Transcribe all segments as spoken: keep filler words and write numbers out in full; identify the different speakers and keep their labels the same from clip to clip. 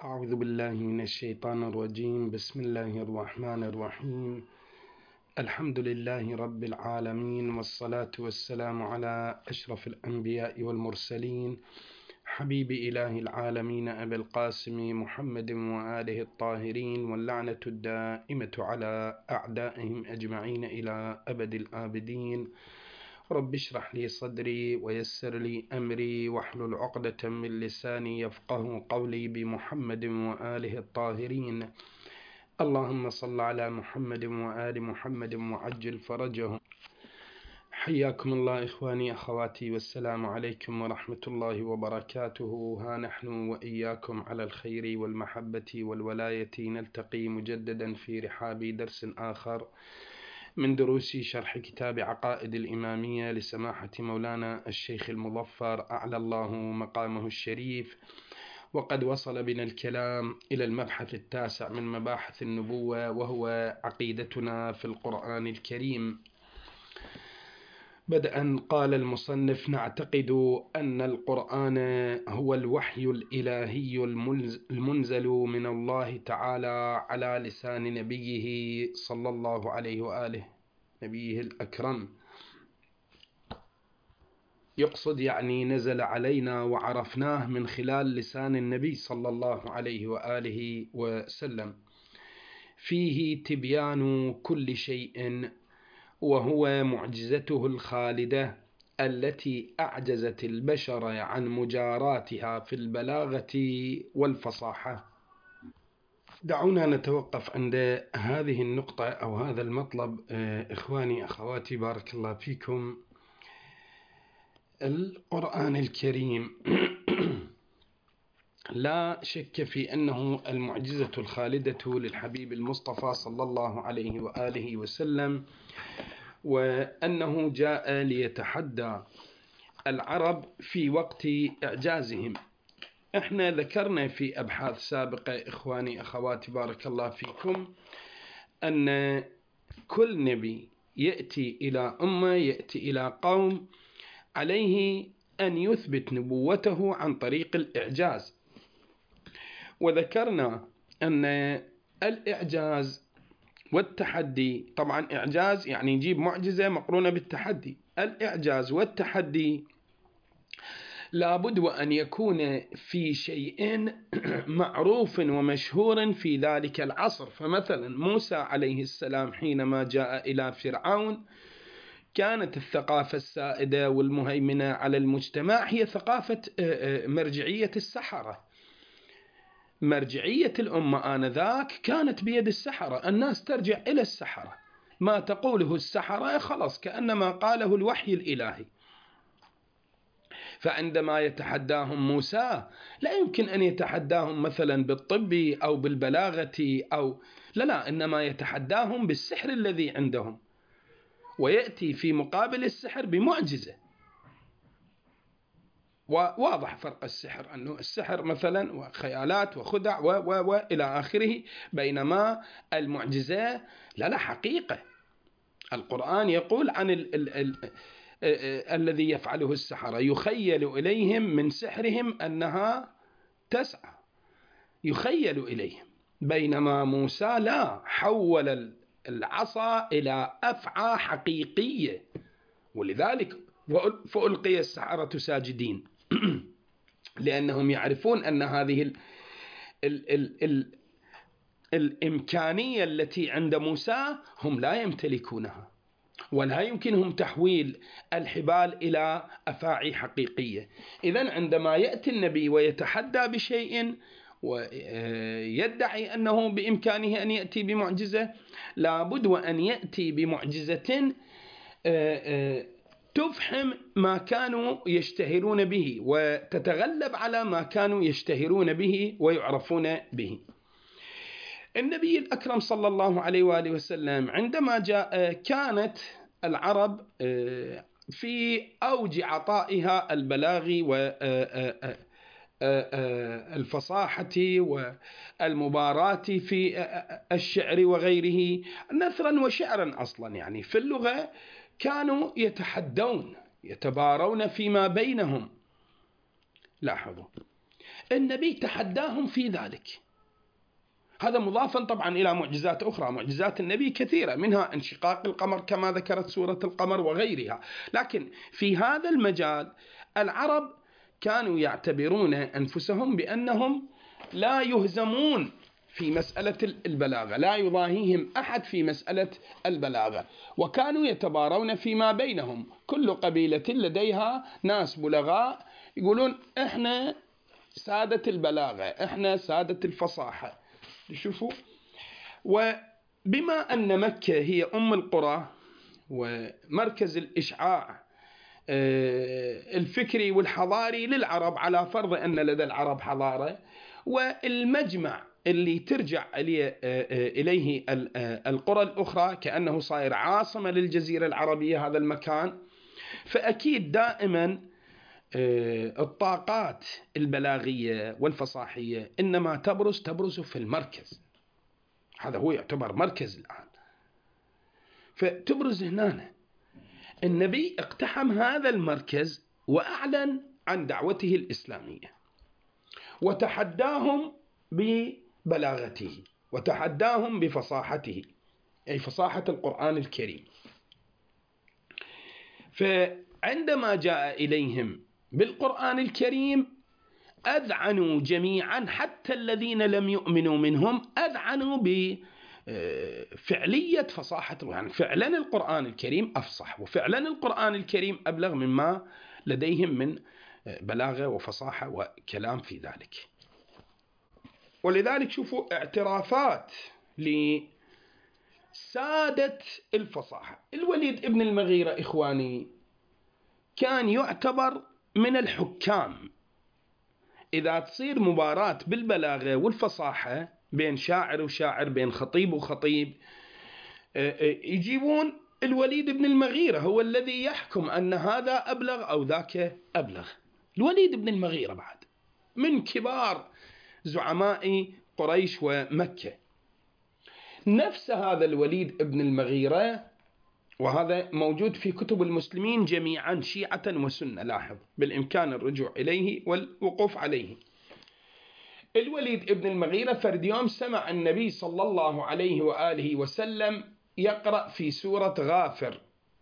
Speaker 1: أعوذ بالله من الشيطان الرجيم. بسم الله الرحمن الرحيم. الحمد لله رب العالمين، والصلاة والسلام على أشرف الأنبياء والمرسلين، حبيب إله العالمين أبي القاسم محمد وآله الطاهرين، واللعنة الدائمة على أعدائهم أجمعين إلى أبد الآبدين. رب اشرح لي صدري ويسر لي أمري واحلل عقدة من لساني يفقه قولي، بمحمد وآله الطاهرين. اللهم صل على محمد وآل محمد وعجل فرجهم. حياكم الله إخواني أخواتي، والسلام عليكم ورحمة الله وبركاته. ها نحن وإياكم على الخير والمحبة والولاية نلتقي مجددا في رحاب درس آخر من دروس شرح كتاب عقائد الإمامية لسماحة مولانا الشيخ المظفر أعلى الله مقامه الشريف. وقد وصل بنا الكلام إلى المبحث التاسع من مباحث النبوة، وهو عقيدتنا في القرآن الكريم. بدءا قال المصنف: نعتقد أن القرآن هو الوحي الإلهي المنزل من الله تعالى على لسان نبيه صلى الله عليه وآله، نبيه الأكرم. يقصد يعني نزل علينا وعرفناه من خلال لسان النبي صلى الله عليه وآله وسلم، فيه تبيان كل شيء، وهو معجزته الخالدة التي أعجزت البشر عن مجاراتها في البلاغة والفصاحة. دعونا نتوقف عند هذه النقطة أو هذا المطلب. إخواني أخواتي بارك الله فيكم، القرآن الكريم لا شك في أنه المعجزة الخالدة للحبيب المصطفى صلى الله عليه وآله وسلم، وأنه جاء ليتحدى العرب في وقت إعجازهم. احنا ذكرنا في أبحاث سابقة إخواني أخواتي بارك الله فيكم أن كل نبي يأتي إلى أمة، يأتي إلى قوم، عليه أن يثبت نبوته عن طريق الإعجاز. وذكرنا أن الإعجاز والتحدي، طبعا إعجاز يعني يجيب معجزة مقرونة بالتحدي. الإعجاز والتحدي لابد وأن يكون في شيء معروف ومشهور في ذلك العصر. فمثلا موسى عليه السلام حينما جاء إلى فرعون، كانت الثقافة السائدة والمهيمنة على المجتمع هي ثقافة مرجعية السحرة. مرجعية الأمة آنذاك كانت بيد السحرة، الناس ترجع إلى السحرة، ما تقوله السحرة خلاص كأنما قاله الوحي الإلهي. فعندما يتحداهم موسى لا يمكن أن يتحداهم مثلا بالطب أو بالبلاغة أو لا لا إنما يتحداهم بالسحر الذي عندهم، ويأتي في مقابل السحر بمعجزة. وواضح فرق السحر، أنه السحر مثلا وخيالات وخدع و و و إلى آخره، بينما المعجزة لا لا حقيقة. القرآن يقول عن ال ال ال الذي يفعله السحرة: يخيل إليهم من سحرهم أنها تسعى، يخيل إليهم. بينما موسى لا، حول العصا إلى أفعى حقيقية، ولذلك فألقي السحرة ساجدين لأنهم يعرفون أن هذه ال ال ال ال الإمكانية التي عند موسى هم لا يمتلكونها، ولا يمكنهم تحويل الحبال إلى أفاعي حقيقية. إذن عندما يأتي النبي ويتحدى بشيء ويدعي أنه بإمكانه أن يأتي بمعجزة، لابد وأن يأتي بمعجزة تفحم ما كانوا يشتهرون به، وتتغلب على ما كانوا يشتهرون به ويعرفون به. النبي الأكرم صلى الله عليه وآله وسلم عندما جاء، كانت العرب في أوج عطائها البلاغي والفصاحة والمباراة في الشعر وغيره، نثرا وشعرا. أصلا يعني في اللغة كانوا يتحدون يتبارون فيما بينهم. لاحظوا النبي تحداهم في ذلك. هذا مضافا طبعا إلى معجزات أخرى. معجزات النبي كثيرة، منها انشقاق القمر كما ذكرت سورة القمر وغيرها. لكن في هذا المجال العرب كانوا يعتبرون أنفسهم بأنهم لا يهزمون في مسألة البلاغة، لا يضاهيهم أحد في مسألة البلاغة، وكانوا يتبارون فيما بينهم. كل قبيلة لديها ناس بلغاء يقولون إحنا سادة البلاغة، إحنا سادة الفصاحة. شوفوا، وبما أن مكة هي أم القرى ومركز الإشعاع الفكري والحضاري للعرب، على فرض أن لدى العرب حضارة، والمجمع اللي ترجع إليه القرى الأخرى كأنه صاير عاصمة للجزيرة العربية هذا المكان، فأكيد دائما الطاقات البلاغية والفصاحية إنما تبرز تبرز في المركز. هذا هو يعتبر مركز الآن، فتبرز هنا. النبي اقتحم هذا المركز وأعلن عن دعوته الإسلامية، وتحداهم ببلاغته، وتحداهم بفصاحته، أي فصاحة القرآن الكريم. فعندما جاء إليهم بالقرآن الكريم أذعنوا جميعا، حتى الذين لم يؤمنوا منهم أذعنوا بفعلية فصاحة، يعني فعلا القرآن الكريم أفصح، وفعلا القرآن الكريم أبلغ مما لديهم من بلاغة وفصاحة وكلام في ذلك. ولذلك شوفوا اعترافات لسادة الفصاحة. الوليد ابن المغيرة إخواني كان يعتبر من الحكام. إذا تصير مباراة بالبلاغة والفصاحة بين شاعر وشاعر، بين خطيب وخطيب، يجيبون الوليد بن المغيرة هو الذي يحكم أن هذا أبلغ أو ذاك أبلغ. الوليد بن المغيرة بعد من كبار زعماء قريش ومكة. نفس هذا الوليد بن المغيرة، وهذا موجود في كتب المسلمين جميعا شيعة وسنة، لاحظ بالإمكان الرجوع إليه والوقوف عليه. الوليد ابن المغيرة فرد يوم سمع النبي صلى الله عليه وآله وسلم يقرأ في سورة غافر،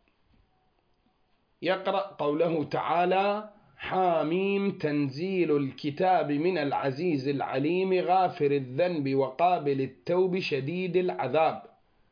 Speaker 1: يقرأ قوله تعالى: حاميم تنزيل الكتاب من العزيز العليم غافر الذنب وقابل التوب شديد العذاب.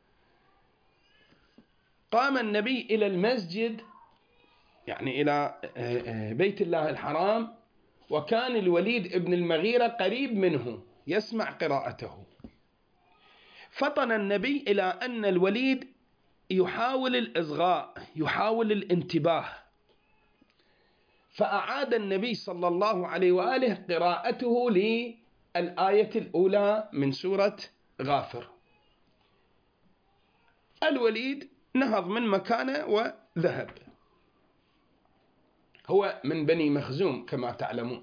Speaker 1: قام النبي إلى المسجد، يعني إلى بيت الله الحرام، وكان الوليد ابن المغيرة قريب منه يسمع قراءته. فطن النبي إلى أن الوليد يحاول الإصغاء، يحاول الانتباه، فأعاد النبي صلى الله عليه وآله قراءته للآية الأولى من سورة غافر. الوليد نهض من مكانه وذهب، هو من بني مخزوم كما تعلمون،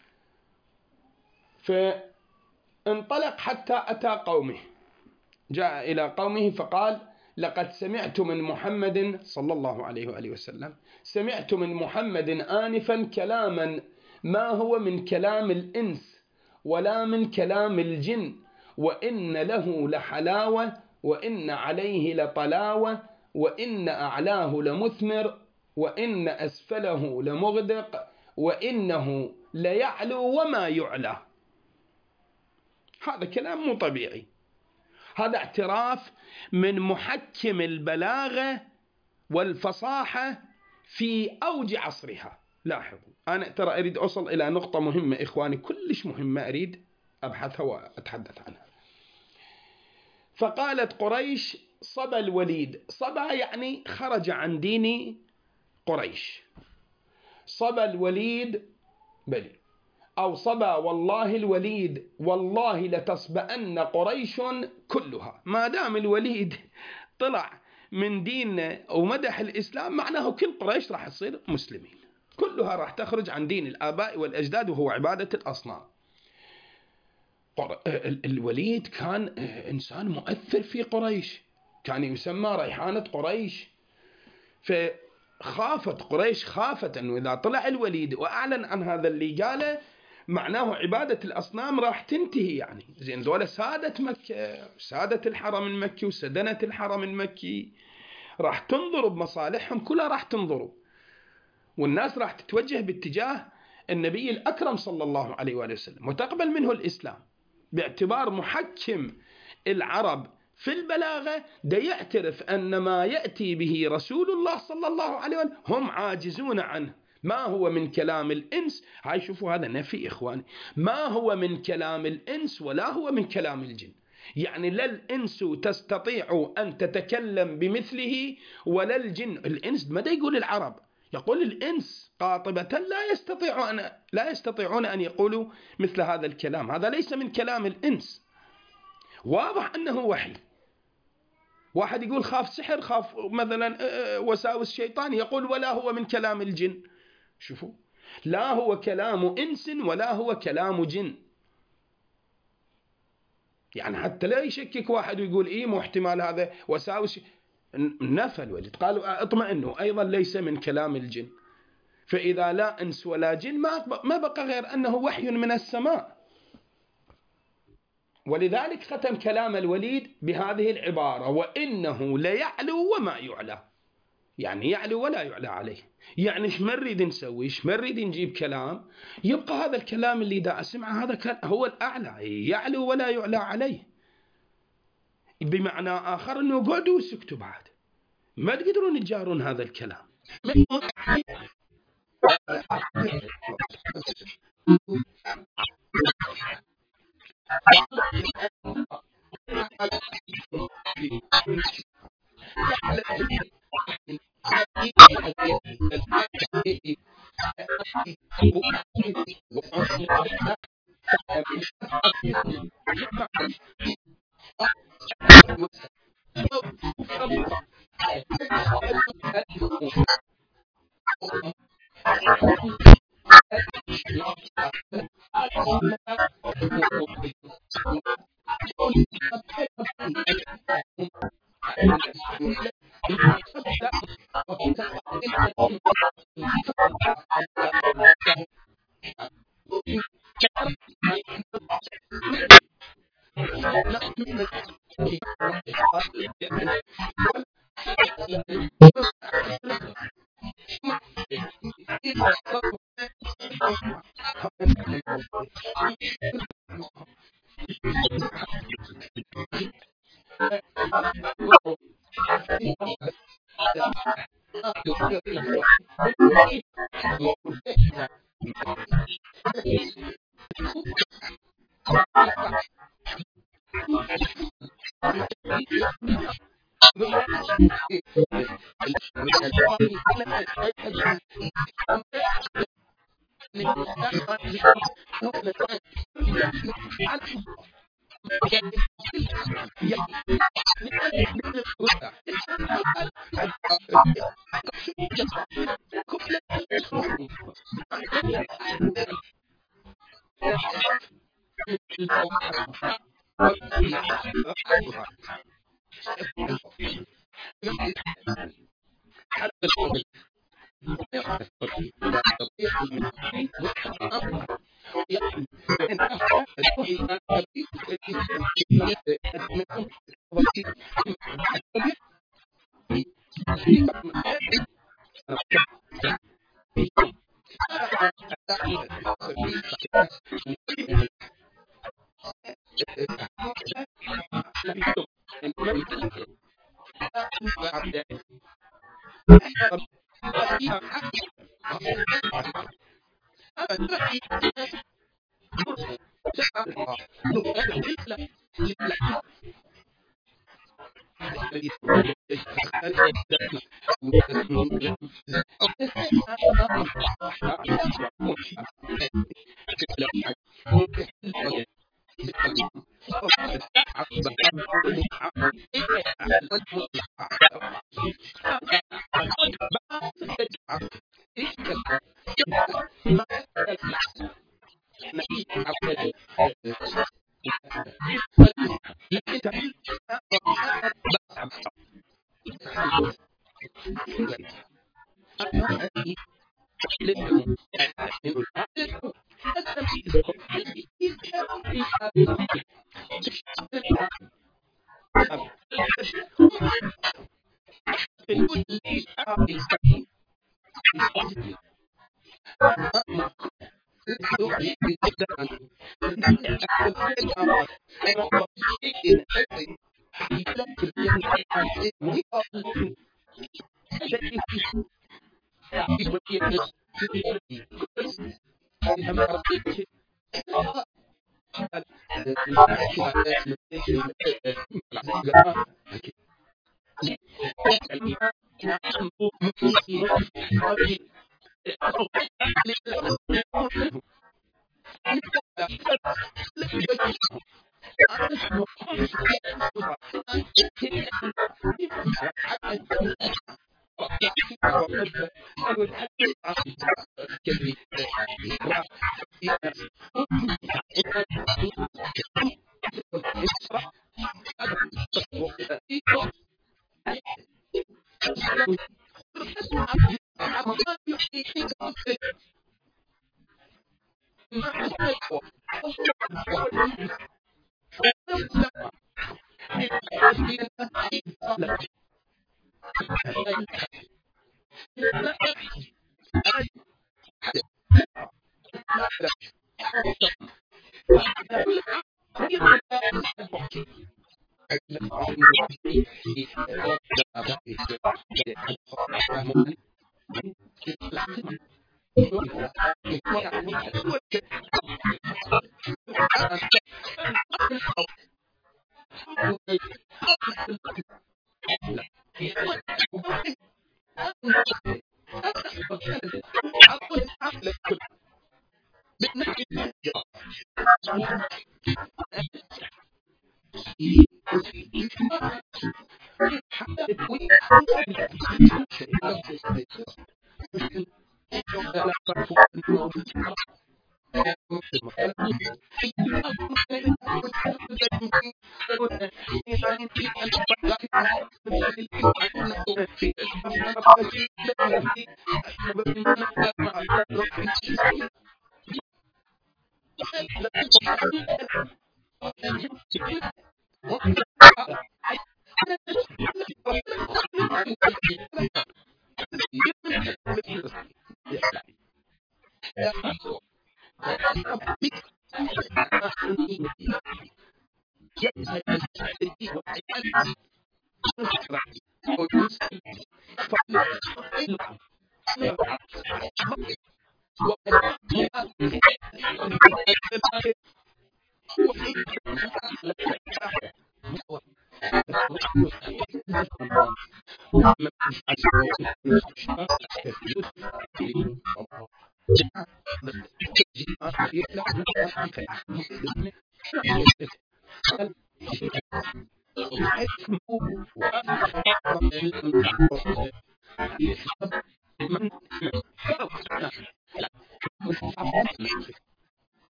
Speaker 1: فانطلق حتى أتى قومه. جاء إلى قومه فقال: لقد سمعت من محمد صلى الله عليه وآله وسلم، سمعت من محمد آنفا كلاما ما هو من كلام الإنس ولا من كلام الجن، وإن له لحلاوة وإن عليه لطلاوة وإن أعلاه لمثمر وإن أسفله لمغدق وإنه ليعلو وما يعلى. هذا كلام مو طبيعي، هذا اعتراف من محكم البلاغة والفصاحة في أوج عصرها. لاحظوا، أنا ترى أريد أوصل إلى نقطة مهمة إخواني، كلش مهمة، أريد أبحثها وأتحدث عنها. فقالت قريش: صبا الوليد. صبا يعني خرج عن دين قريش. صبا الوليد بلي، أو صبا والله الوليد والله لتصبأن قريش كلها. ما دام الوليد طلع من دين ومدح الإسلام، معناه كل قريش راح تصير مسلمين، كلها راح تخرج عن دين الآباء والأجداد وهو عبادة الأصنام. الوليد كان إنسان مؤثر في قريش، كان يسمى ريحانة قريش. فخافت قريش، خافت أنه إذا طلع الوليد وأعلن عن هذا اللي قاله معناه عبادة الأصنام راح تنتهي. يعني زين ذولا سادة مكة، سادة الحرم المكي وسدنة الحرم المكي، راح تنظروا بمصالحهم كلها، راح تنظروا، والناس راح تتوجه باتجاه النبي الأكرم صلى الله عليه وآله وسلم وتقبل منه الإسلام، باعتبار محكم العرب في البلاغة دا يعترف أن ما يأتي به رسول الله صلى الله عليه وآله هم عاجزون عنه. ما هو من كلام الإنس، هاي شوفوا هذا نفي إخواني، ما هو من كلام الإنس ولا هو من كلام الجن. يعني لا الإنس تستطيع أن تتكلم بمثله ولا الجن. الإنس ماذا يقول العرب؟ يقول الإنس قاطبة لا يستطيع أن لا يستطيعون أن يقولوا مثل هذا الكلام. هذا ليس من كلام الإنس، واضح أنه وحي. واحد يقول خاف سحر، خاف مثلا وساوس شيطان، يقول ولا هو من كلام الجن. شوفوا، لا هو كلام إنس ولا هو كلام جن. يعني حتى لا يشكك واحد ويقول إيه مو احتمال هذا وساوس، نفى الوليد قالوا اطمئنوا أيضا ليس من كلام الجن. فإذا لا إنس ولا جن ما بقى غير أنه وحي من السماء. ولذلك ختم كلام الوليد بهذه العبارة: وإنه ليعلو وما يعلى. يعني يعلو ولا يعلى عليه. يعني ايش ما نريد نسوي، ايش ما نريد نجيب كلام، يبقى هذا الكلام اللي دا أسمعه هذا هو الأعلى، يعلو ولا يعلى عليه. بمعنى آخر أنه قعدوا وسكتوا بعد، ما تقدرون تجارون هذا الكلام.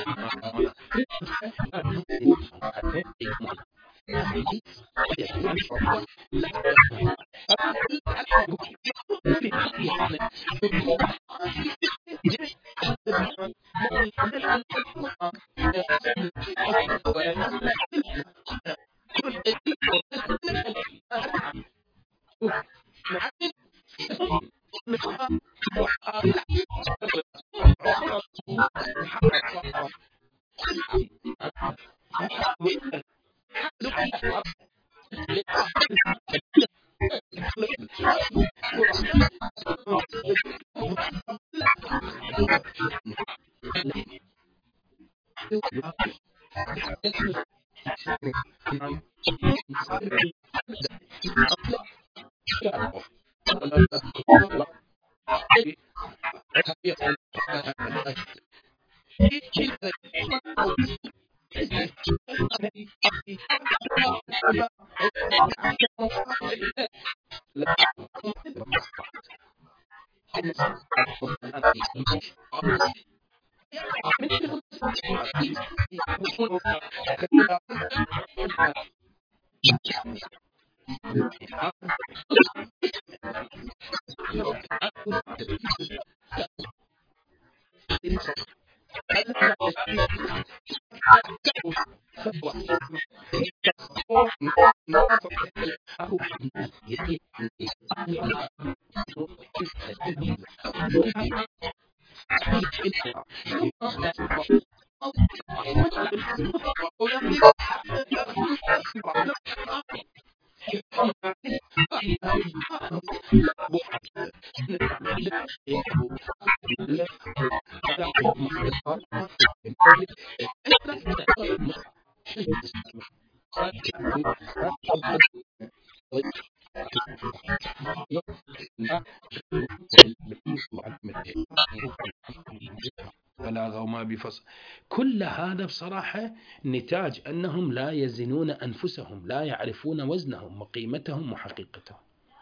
Speaker 1: بلاغة وما بفصل. كل هذا بصراحة نتاج أنهم لا يزنون أنفسهم، لا يعرفون وزنهم وقيمتهم وحقيقتهم.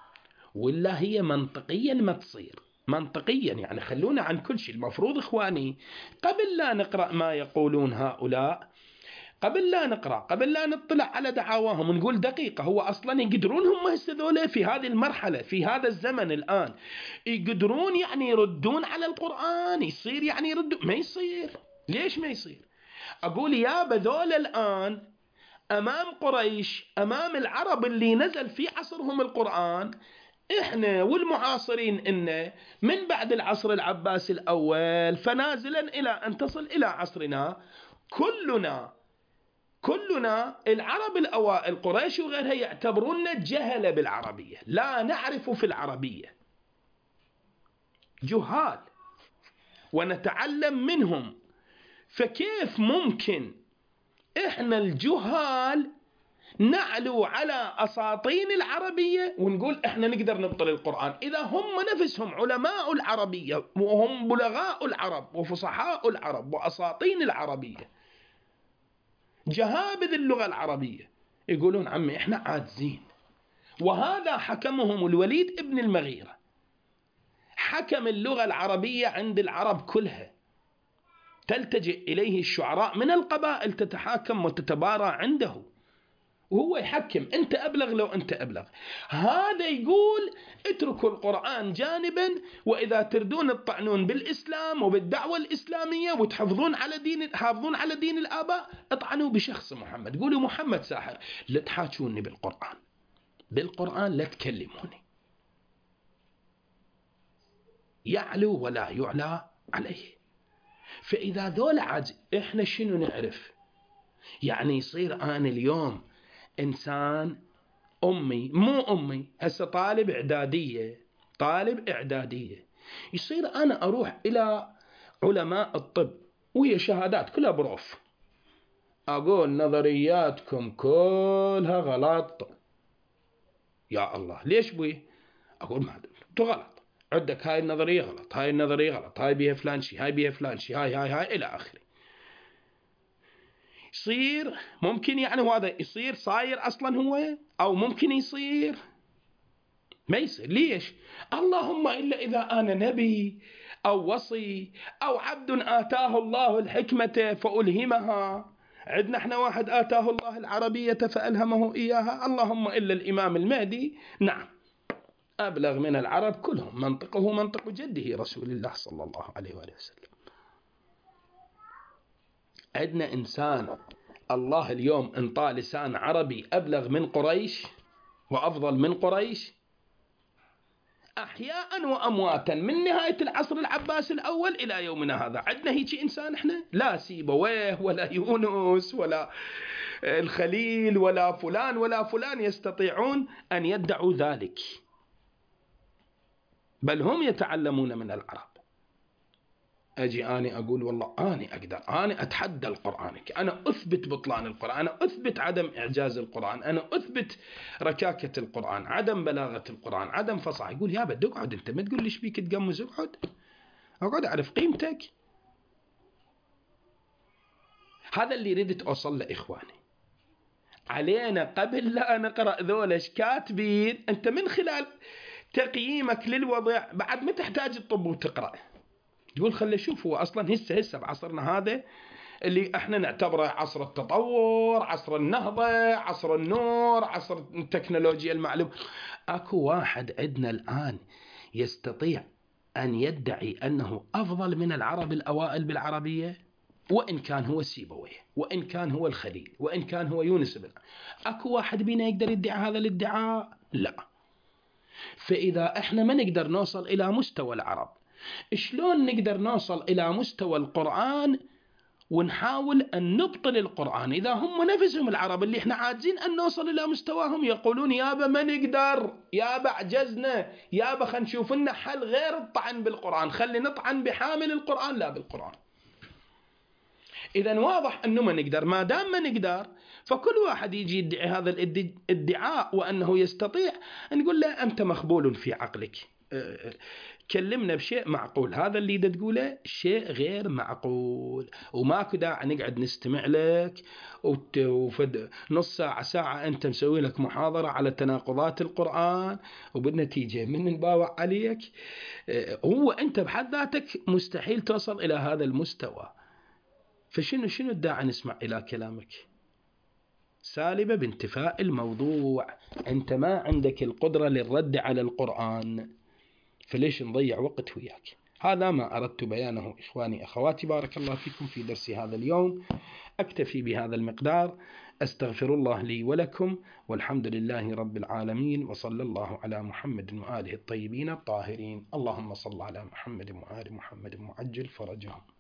Speaker 1: ولا هي منطقيا ما تصير، منطقيا يعني خلونا عن كل شيء. المفروض إخواني قبل لا نقرأ ما يقولون هؤلاء، قبل لا نقرأ، قبل لا نطلع على دعواهم ونقول دقيقة هو أصلا يقدرون هم هسه في هذه المرحلة في هذا الزمن الآن يقدرون يعني يردون على القرآن؟ يصير يعني يردون؟ ما يصير. ليش ما يصير؟ أقول يا بذول الآن أمام قريش، أمام العرب اللي نزل في عصرهم القرآن، إحنا والمعاصرين إن من بعد العصر العباسي الأول فنازلا إلى أن تصل إلى عصرنا، كلنا كلنا العرب الأوائل قريش وغيرها يعتبروننا جهلة بالعربية، لا نعرف في العربية، جهال، ونتعلم منهم. فكيف ممكن إحنا الجهال نعلو على أساطين العربية ونقول إحنا نقدر نبطل القرآن، إذا هم نفسهم علماء العربية وهم بلغاء العرب وفصحاء العرب وأساطين العربية، جهابذ اللغة العربية، يقولون عمي إحنا عاجزين. وهذا حكمهم الوليد ابن المغيرة، حكم اللغة العربية عند العرب كلها، تلتجئ إليه الشعراء من القبائل تتحاكم وتتبارى عنده، وهو يحكم. أنت أبلغ لو أنت أبلغ. هذا يقول اتركوا القرآن جانبا، وإذا تردون الطعنون بالإسلام وبالدعوة الإسلامية وتحافظون على دين حافظون على دين الآباء، اطعنوا بشخص محمد، قولوا محمد ساحر، لا تحاجوني بالقرآن، بالقرآن لا تكلموني. يعلو ولا يعلى عليه. فإذا ذول عج إحنا شنو نعرف؟ يعني يصير أنا اليوم إنسان أمي، مو أمي، هسه طالب إعدادية، طالب إعدادية، يصير أنا أروح إلى علماء الطب وهي شهادات كلها بروف، أقول نظرياتكم كلها غلط. يا الله ليش بي؟ أقول ما أنتو غلط، عندك هاي النظرية غلط، هاي النظرية غلط، هاي بيها فلان شي، هاي بيها فلان شي، هاي هاي هاي إلى آخره. يصير ممكن يعني هذا يصير صاير أصلا هو، أو ممكن يصير ما يصير. ليش؟ اللهم إلا إذا أنا نبي أو وصي أو عبد آتاه الله الحكمة فألهمها. عندنا احنا واحد آتاه الله العربية فألهمه إياها، اللهم إلا الإمام المهدي، نعم أبلغ من العرب كلهم، منطقه منطق جده رسول الله صلى الله عليه وآله وسلم. عندنا إنسان الله اليوم انطى لسان عربي أبلغ من قريش وأفضل من قريش أحياء وأمواتا من نهاية العصر العباسي الأول إلى يومنا هذا. عندنا هيك إنسان إحنا؟ لا سيبويه ولا يونس ولا الخليل ولا فلان ولا فلان يستطيعون أن يدعوا ذلك، بل هم يتعلمون من العرب. أجي أنا أقول والله أنا أقدر، أنا أتحدى القرآن، أنا أثبت بطلان القرآن، أنا أثبت عدم إعجاز القرآن، أنا أثبت ركاكة القرآن، عدم بلاغة القرآن، عدم فصاحة. يقول يا بدي اقعد، أنت ما تقول لي ايش بيك تقمز، اقعد اقعد أعرف قيمتك. هذا اللي ردت أوصل له إخواني. علينا قبل لا نقرأ ذولش كاتبين، أنت من خلال تقييمك للوضع بعد ما تحتاج الطب وتقرأ، تقول خلي شوف هو أصلا هسه هسه بعصرنا هذا اللي احنا نعتبره عصر التطور، عصر النهضة، عصر النور، عصر التكنولوجيا المعلومة، اكو واحد عندنا الآن يستطيع أن يدعي أنه أفضل من العرب الأوائل بالعربية، وإن كان هو سيبويه، وإن كان هو الخليل، وإن كان هو يونس بن، اكو واحد بينا يقدر يدعي هذا الادعاء؟ لا. فإذا احنا ما نقدر نوصل إلى مستوى العرب، شلون نقدر نوصل إلى مستوى القرآن ونحاول أن نبطل القرآن إذا هم نفسهم العرب اللي احنا عاجزين أن نوصل إلى مستواهم يقولون يابا ما نقدر، يابا عجزنا، يابا خلينا نشوف لنا حل غير الطعن بالقرآن، خلي نطعن بحامل القرآن لا بالقرآن. إذا واضح أنه ما نقدر. ما دام ما نقدر فكل واحد يجي يدعي هذا الادعاء وأنه يستطيع، نقول له أنت مخبول في عقلك، كلمنا بشيء معقول. هذا اللي دا تقوله شيء غير معقول، وماكو داعي نقعد نستمع لك وفد نص ساعة ساعة أنت مسوي لك محاضرة على تناقضات القرآن، وبالنتيجة من نباوع عليك. هو أنت بحد ذاتك مستحيل توصل إلى هذا المستوى، فشنو شنو الداعي نسمع إلى كلامك؟ سالبة بانتفاء الموضوع. أنت ما عندك القدرة للرد على القرآن، فليش نضيع وقت وياك؟ هذا ما أردت بيانه إخواني أخواتي، بارك الله فيكم في درس هذا اليوم. أكتفي بهذا المقدار، أستغفر الله لي ولكم، والحمد لله رب العالمين، وصلى الله على محمد وآله الطيبين الطاهرين. اللهم صل على محمد وآل محمد معجل فرجهم.